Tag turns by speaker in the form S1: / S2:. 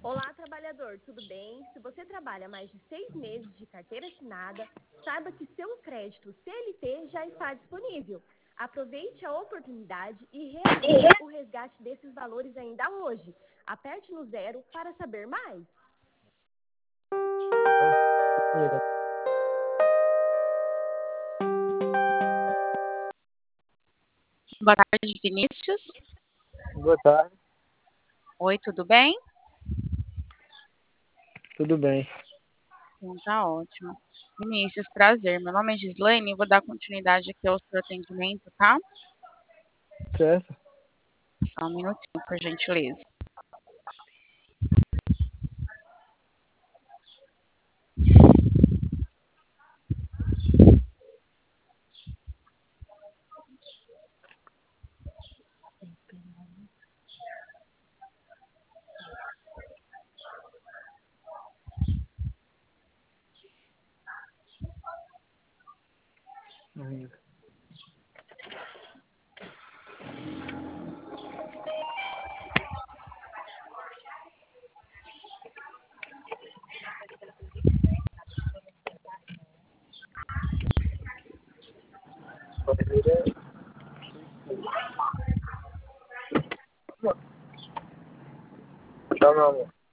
S1: Olá, trabalhador, tudo bem? Se você trabalha mais de 6 meses de carteira assinada, saiba que seu crédito CLT já está disponível. Aproveite a oportunidade e realize o resgate desses valores ainda hoje. Aperte no 0 para saber mais.
S2: Boa tarde, Vinícius.
S3: Boa tarde,
S2: Oi, tudo bem?
S3: tudo bem.
S2: Então tá ótimo. Vinícius, prazer. Meu nome é Gislaine e vou dar continuidade aqui ao seu atendimento, tá?
S3: Certo?
S2: Só um minutinho, por gentileza.
S3: Uhum. Tá, meu amor.